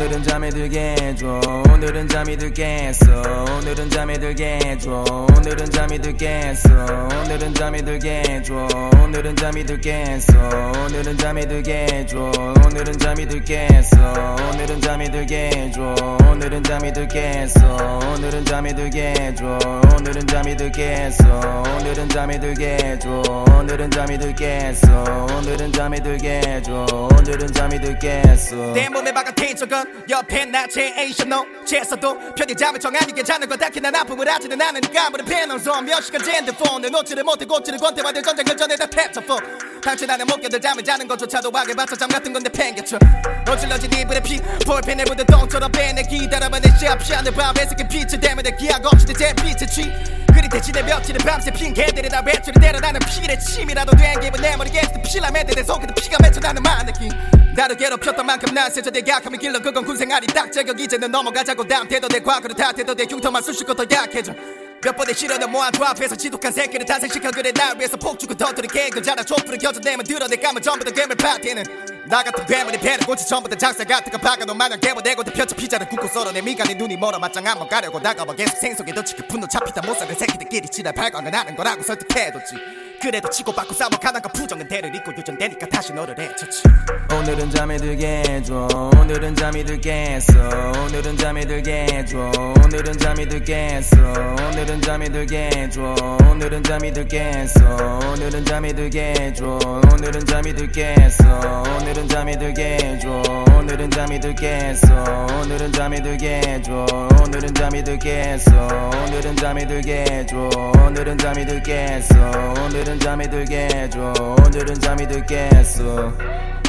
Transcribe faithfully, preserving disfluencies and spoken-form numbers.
오늘은 잠이 들게 해줘 오늘은 잠이 들게 했어 오늘은 잠이 들게 해줘 오늘은 잠이 들게 했어 오늘은 잠이 들게 해줘 오늘은 잠이 들게 했어 오늘은 잠이 들게 해줘 오늘은 잠이 들게 했어 오늘은 잠이 들게 해줘 오늘은 잠이 들게 했어 오늘은 잠이 들게 해줘 오늘은 잠이 들게 했어 오늘은 잠이 들게 해줘 오늘은 잠이 들게 했어 오늘은 잠이 들게 해줘 오늘은 잠이 들게 했어 내 몸에 바깥인 적은 옆에 나 제이셔너 채써도 편히 잠을 정하니 괜찮은 거 딱히 난 아픔을 하지는 않으니까 아무리 패널선 몇 시간째 핸드폰을 놓지를 못해 고치를 권태와들 전쟁을 전에 다 탭쳐폰 당신 나는 못 견뎌 잠을 자는 것조차도 하게봤자 잠 같은 건데 팽개쳐 어질러진 이불에 피 볼펜에 묻은 똥처럼 빼내 기다려봐 내 샵샤는 밤에서 그 빛을 때문에 기약 없이 내 빛을 취 그리 대신에 며칠을 밤새 핑계들이 나 외출을 때려 나는 피래 침이라도 된 기분 내 머리에서 피라메드 내 속에도 피가 맺혀 나는 만느낌 나를 괴롭혔던 만큼 난 세저대 약함의 길러 그건 군생활이 딱 제격 이제는 넘어가자고 다음 태도 내 과거를 탓해도 내 흉터만 쑤시고 더 약해져 몇 번의 시련을 모아두 앞에서 지독한 새끼를 탄생시켜 그래 날 위해서 폭죽을 터뜨린 계획을 자라 촛불을 켜져 내면 드러내 까면 전부 다 괴물 파티는 나 같은 괴물이 배를 고치 전부 다 장사 같은 거 박아놓은 마냥 개보대고 펴쳐 피자를 굽고 썰어 내 미간에 눈이 멀어 맞짱 한번 가려고 다가와 계속 생속에 더 치켜 분노 잡히다 못살은 새끼들끼리 지랄 발광을 하는 거라고 설득해뒀지 그래도 치고받고 싸워 가난과 부정은 대를 잇고 유전되니까 다시 너를 해쳤지 오늘은 잠이 들게 해줘 오늘은 잠이 들게 했어 오늘은 잠이 들게 해줘 오늘은 잠이 들게 했어 오늘은 잠이 들게 해줘 오늘은 잠이 들게 했어 오늘은 잠이 들게 해줘 오늘은 잠이 들게 했어 오늘은 잠이 들게 해줘 오늘은 잠이 들게 했어 오늘은 잠이 들게 해줘 오늘은 잠이 들게 했어 오늘은 잠이 들게 해줘 오늘은 잠이 들게 했어 오늘은 잠이 들게 해줘 오늘은 잠이 들게 했어